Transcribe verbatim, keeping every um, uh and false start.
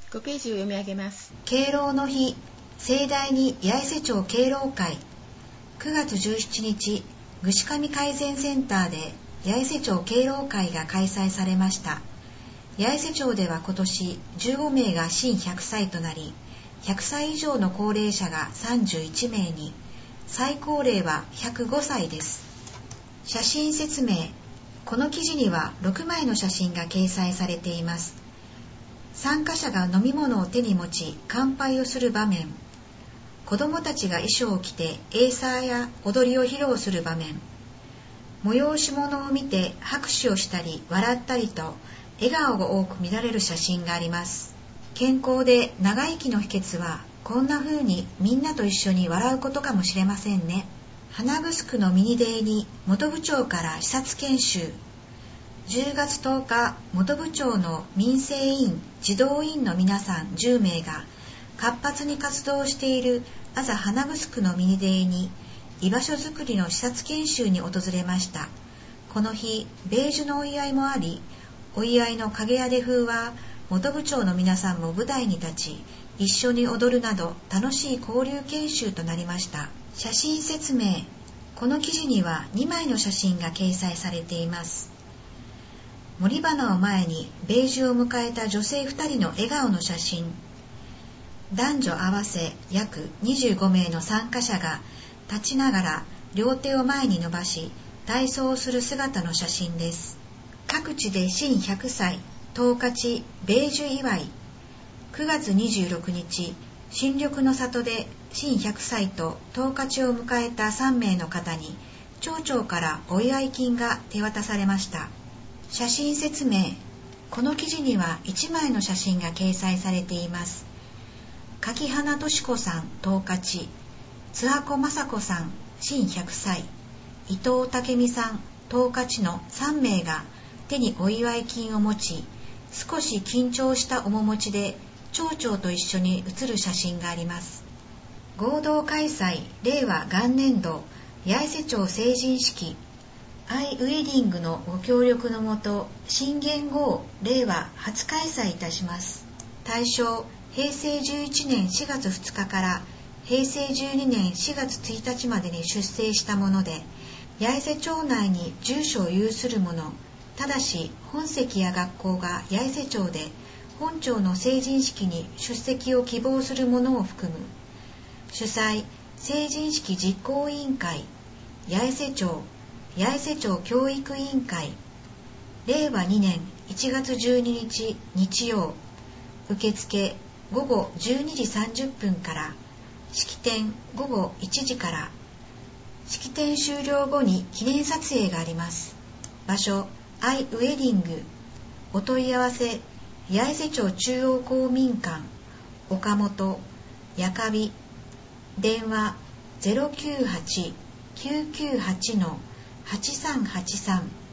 ごページを読み上げます。 敬老の日、盛大に八重瀬町敬老会。くがつじゅうしちにち、ぐしかみ改善センターで八重瀬町敬老会が開催されました。八重瀬町では今年じゅうごめいが新ひゃくさいとなり、ひゃくさい以上の高齢者がさんじゅういちめいに、最高齢はひゃくごさいです。写真説明。この記事にはろくまいの写真が掲載されています。参加者が飲み物を手に持ち乾杯をする場面、子どもたちが衣装を着てエイサーや踊りを披露する場面、催し物を見て拍手をしたり笑ったりと笑顔が多く見られる写真があります。健康で長生きの秘訣はこんな風にみんなと一緒に笑うことかもしれませんね。花城のミニデーに本部長から視察研修。じゅうがつとおか、本部長の民生委員、児童委員の皆さんじゅうめいが活発に活動しているあざ花城のミニデーに居場所づくりの視察研修に訪れました。この日、ベージュのお祝いもあり、お祝いの影屋で風は本部長の皆さんも舞台に立ち、一緒に踊るなど楽しい交流研修となりました。写真説明。この記事にはにまいの写真が掲載されています。森花を前にベージュを迎えた女性ふたりの笑顔の写真。男女合わせ約にじゅうごめいの参加者が立ちながら両手を前に伸ばし体操をする姿の写真です。各地で新ひゃくさい十勝ベージュ祝い。くがつにじゅうろくにち、新緑の里で新ひゃくさいと十勝を迎えたさんめいの方に町長からお祝い金が手渡されました。写真説明。この記事にはいちまいの写真が掲載されています。柿花敏子さん十勝、津箱雅子さん新ひゃくさい、伊藤武美さん十勝のさんめいが手にお祝い金を持ち、少し緊張した面持ちで町長と一緒に写る写真があります。合同開催令和元年度八重瀬町成人式アイウェディングのご協力のもと、新元号令和初開催いたします。対象、へいせいじゅういちねんしがつふつかからへいせいじゅうにねんしがつついたちまでに出生したもので、八重瀬町内に住所を有する者、ただし本籍や学校が八重瀬町で本町の成人式に出席を希望する者を含む。主催、成人式実行委員会、八重瀬町八重瀬町教育委員会。れいわにねんいちがつじゅうににち日曜。受付ごごじゅうにじさんじゅっぷんから、式典ごごいちじから。式典終了後に記念撮影があります。場所、アイウェディング。お問い合わせ、八重瀬町中央公民館、岡本、やかび。電話 ゼロきゅうはち きゅうきゅうはち はちさんはちさん